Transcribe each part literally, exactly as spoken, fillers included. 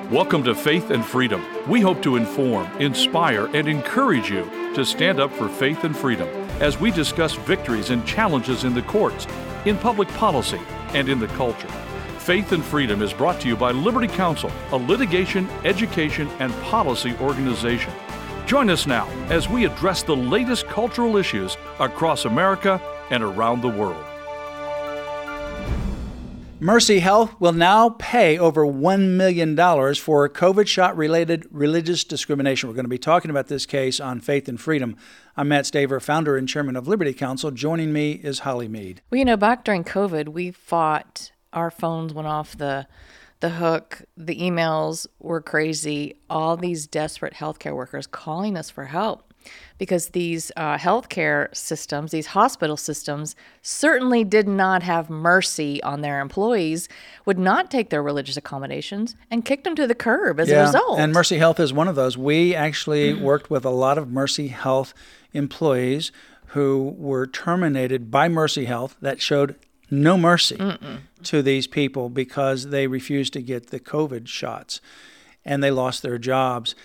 Welcome to Faith and Freedom. We hope to inform, inspire, and encourage you to stand up for faith and freedom as we discuss victories and challenges in the courts, in public policy, and in the culture. Faith and Freedom is brought to you by Liberty Counsel, a litigation, education, and policy organization. Join us now as we address the latest cultural issues across America and around the world. Mercy Health will now pay over one million dollars for COVID shot-related religious discrimination. We're going to be talking about this case on Faith and Freedom. I'm Matt Staver, founder and chairman of Liberty Counsel. Joining me is Holly Mead. Well, you know, back during COVID, we fought. Our phones went off the the hook. The emails were crazy. All these desperate healthcare workers calling us for help because these uh, healthcare systems, these hospital systems, certainly did not have mercy on their employees, would not take their religious accommodations, and kicked them to the curb as yeah, a result. And Mercy Health is one of those. We actually mm-hmm. worked with a lot of Mercy Health employees who were terminated by Mercy Health that showed no mercy Mm-mm. to these people because they refused to get the COVID shots and they lost their jobs.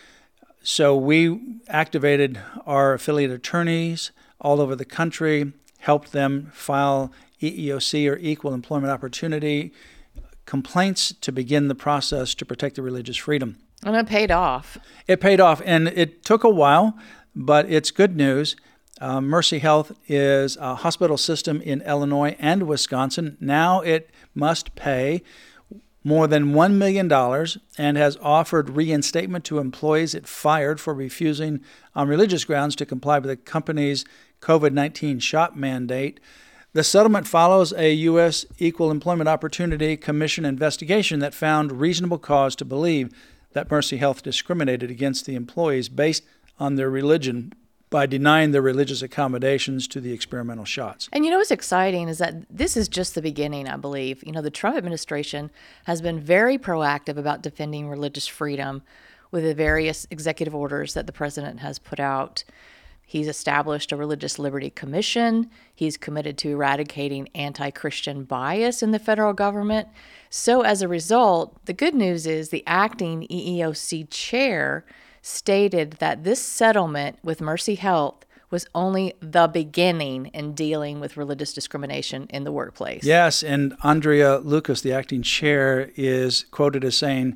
So we activated our affiliate attorneys all over the country, helped them file E E O C or Equal Employment Opportunity complaints to begin the process to protect the religious freedom. And it paid off. It paid off, and it took a while, but it's good news. Uh, Mercy Health is a hospital system in Illinois and Wisconsin. Now it must pay more than one million dollars and has offered reinstatement to employees it fired for refusing on religious grounds to comply with the company's COVID nineteen shot mandate. The settlement follows a U S Equal Employment Opportunity Commission investigation that found reasonable cause to believe that Mercy Health discriminated against the employees based on their religion by denying their religious accommodations to the experimental shots. And you know what's exciting is that this is just the beginning, I believe. You know, the Trump administration has been very proactive about defending religious freedom with the various executive orders that the president has put out. He's established a Religious Liberty Commission. He's committed to eradicating anti-Christian bias in the federal government. So as a result, the good news is the acting E E O C chair stated that this settlement with Mercy Health was only the beginning in dealing with religious discrimination in the workplace. Yes, and Andrea Lucas, the acting chair, is quoted as saying,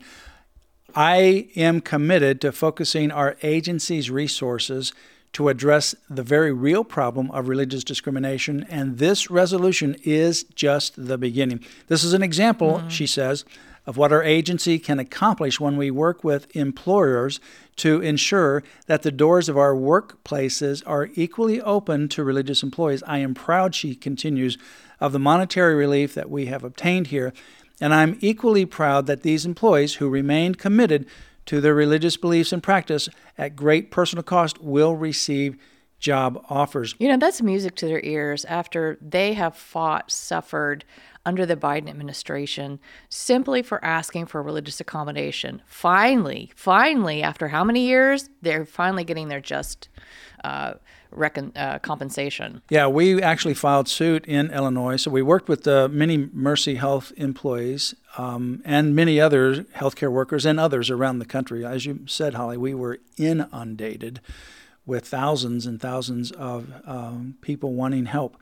"I am committed to focusing our agency's resources to address the very real problem of religious discrimination, and this resolution is just the beginning." This is an example, mm-hmm. she says, of what our agency can accomplish when we work with employers to ensure that the doors of our workplaces are equally open to religious employees. I am proud, she continues, of the monetary relief that we have obtained here, and I'm equally proud that these employees who remained committed to their religious beliefs and practice at great personal cost will receive job offers. You know, that's music to their ears after they have fought, suffered under the Biden administration simply for asking for religious accommodation. Finally, finally, after how many years, they're finally getting their just uh, recon- uh, compensation. Yeah, we actually filed suit in Illinois. So we worked with uh, many Mercy Health employees um, and many other healthcare workers and others around the country. As you said, Holly, we were inundated with thousands and thousands of um, people wanting help.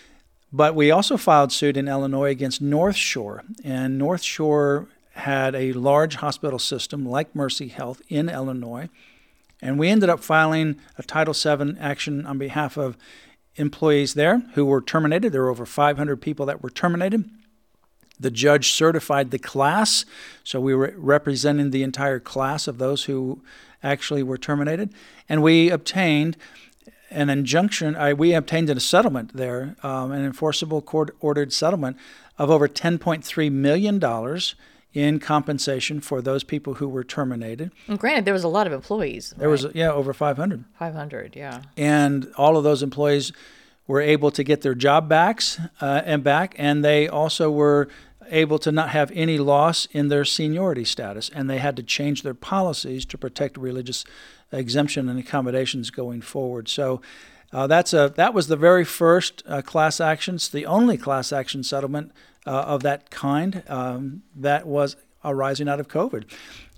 But we also filed suit in Illinois against North Shore, and North Shore had a large hospital system like Mercy Health in Illinois, and we ended up filing a Title seven action on behalf of employees there who were terminated. There were over five hundred people that were terminated. The judge certified the class, so we were representing the entire class of those who actually were terminated, and we obtained an injunction, uh, we obtained a settlement there, um, an enforceable court-ordered settlement of over ten point three million dollars in compensation for those people who were terminated. And granted, there was a lot of employees. There right? was, yeah, over five hundred. five hundred, yeah. And all of those employees were able to get their job backs uh, and back, and they also were able to not have any loss in their seniority status, and they had to change their policies to protect religious exemption and accommodations going forward. So uh, that's a that was the very first uh, class action, it's the only class action settlement uh, of that kind um, that was arising out of COVID.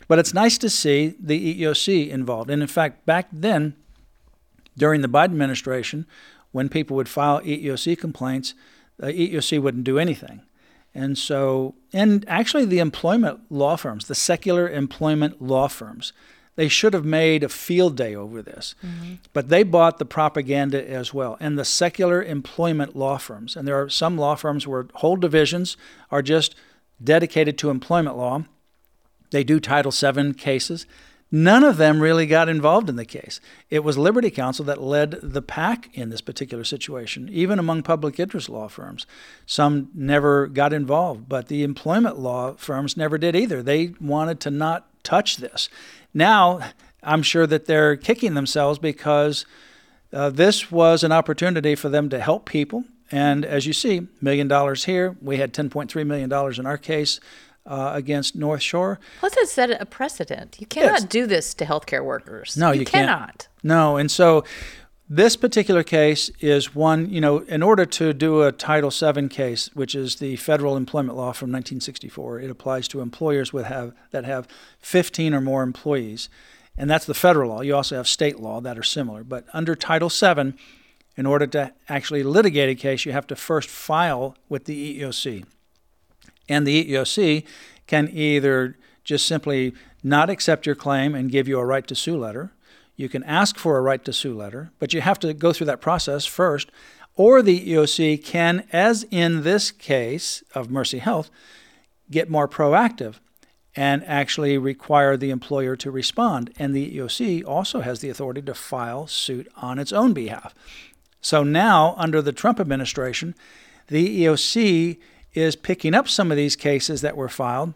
But it's nice to see the E E O C involved. And in fact, back then, during the Biden administration, when people would file E E O C complaints, the E E O C wouldn't do anything. And so, and actually the employment law firms, the secular employment law firms, they should have made a field day over this. Mm-hmm. But they bought the propaganda as well. And the secular employment law firms, and there are some law firms where whole divisions are just dedicated to employment law. They do Title seven cases. None of them really got involved in the case. It was Liberty Counsel that led the pack in this particular situation, even among public interest law firms. Some never got involved, but the employment law firms never did either. They wanted to not touch this. Now, I'm sure that they're kicking themselves because uh, this was an opportunity for them to help people. And as you see, million dollars here. We had ten point three million dollars in our case uh, against North Shore. Plus, it set a precedent. You cannot yes. do this to healthcare workers. No, you, you cannot. Cannot. No, and so this particular case is one, you know, in order to do a Title seven case, which is the federal employment law from nineteen sixty-four, it applies to employers with have that have fifteen or more employees. And that's the federal law. You also have state law that are similar. But under Title seven, in order to actually litigate a case, you have to first file with the E E O C. And the E E O C can either just simply not accept your claim and give you a right to sue letter. You can ask for a right to sue letter, but you have to go through that process first. Or the E E O C can, as in this case of Mercy Health, get more proactive and actually require the employer to respond. And the E E O C also has the authority to file suit on its own behalf. So now, under the Trump administration, the E E O C is picking up some of these cases that were filed,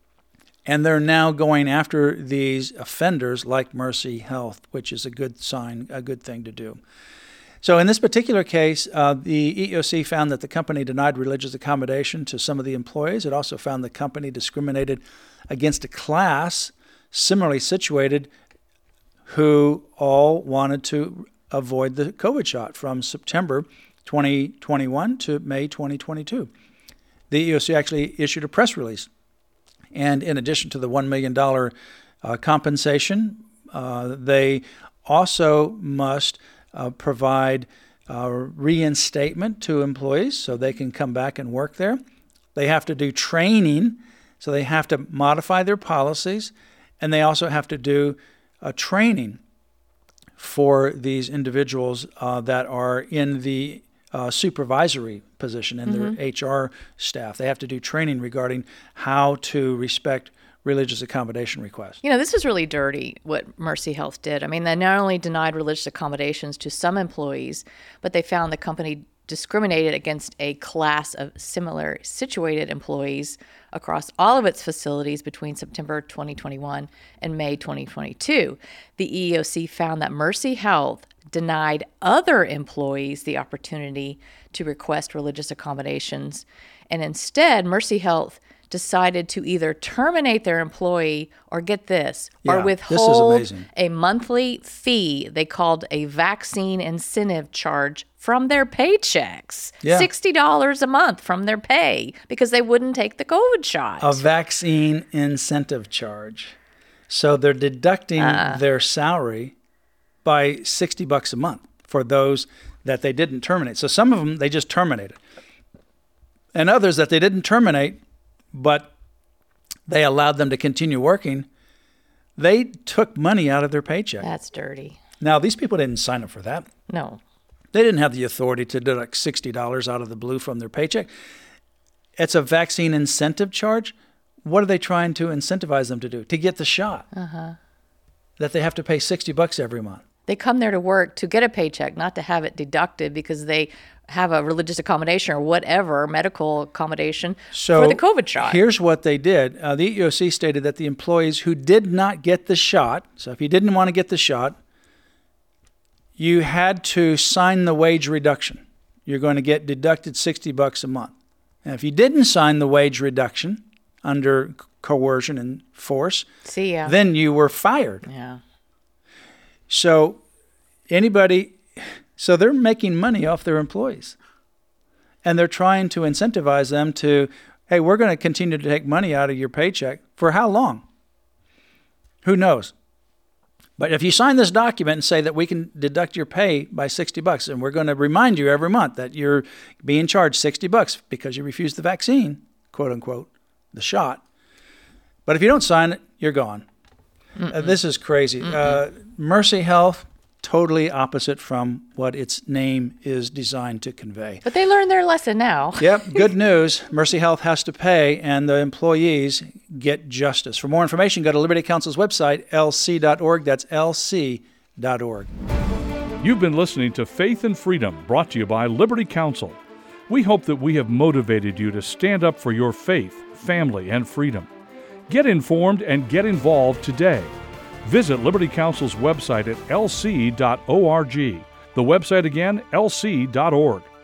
and they're now going after these offenders like Mercy Health, which is a good sign, a good thing to do. So in this particular case, uh, the E E O C found that the company denied religious accommodation to some of the employees. It also found the company discriminated against a class similarly situated who all wanted to avoid the COVID shot from September twenty twenty-one to May twenty twenty-two. The E E O C actually issued a press release. And in addition to the one million dollars uh, compensation, uh, they also must uh, provide uh, reinstatement to employees so they can come back and work there. They have to do training, so they have to modify their policies, and they also have to do uh, training for these individuals uh, that are in the uh, supervisory position in mm-hmm. their H R staff. They have to do training regarding how to respect religious accommodation requests. You know, this is really dirty what Mercy Health did. I mean, they not only denied religious accommodations to some employees, but they found the company discriminated against a class of similar situated employees across all of its facilities between September twenty twenty-one and May twenty twenty-two. The E E O C found that Mercy Health denied other employees the opportunity to request religious accommodations, and instead Mercy Health decided to either terminate their employee or, get this, yeah, or withhold this is a monthly fee they called a vaccine incentive charge from their paychecks. Yeah. sixty dollars a month from their pay because they wouldn't take the COVID shot. A vaccine incentive charge. So they're deducting uh, their salary by sixty bucks a month for those that they didn't terminate. So some of them they just terminated. And others that they didn't terminate, but they allowed them to continue working, they took money out of their paycheck. That's dirty. Now, these people didn't sign up for that. No. They didn't have the authority to deduct sixty dollars out of the blue from their paycheck. It's a vaccine incentive charge. What are they trying to incentivize them to do? To get the shot. Uh-huh. That they have to pay sixty bucks every month. They come there to work to get a paycheck, not to have it deducted because they have a religious accommodation or whatever, medical accommodation so for the COVID shot. Here's what they did. Uh, the E E O C stated that the employees who did not get the shot, so if you didn't want to get the shot, you had to sign the wage reduction. You're going to get deducted sixty bucks a month. And if you didn't sign the wage reduction under coercion and force, See ya. then you were fired. Yeah. So anybody, so they're making money off their employees. And they're trying to incentivize them to, hey, we're going to continue to take money out of your paycheck. For how long? Who knows? But if you sign this document and say that we can deduct your pay by sixty bucks, and we're going to remind you every month that you're being charged sixty bucks because you refused the vaccine, quote unquote, the shot. But if you don't sign it, you're gone. Uh, this is crazy. Uh, Mercy Health, totally opposite from what its name is designed to convey. But they learned their lesson now. Yep, good news. Mercy Health has to pay, and the employees get justice. For more information, go to Liberty Counsel's website, L C dot org. That's L C dot org. You've been listening to Faith and Freedom, brought to you by Liberty Counsel. We hope that we have motivated you to stand up for your faith, family, and freedom. Get informed and get involved today. Visit Liberty Counsel's website at L C dot org. The website again, L C dot org.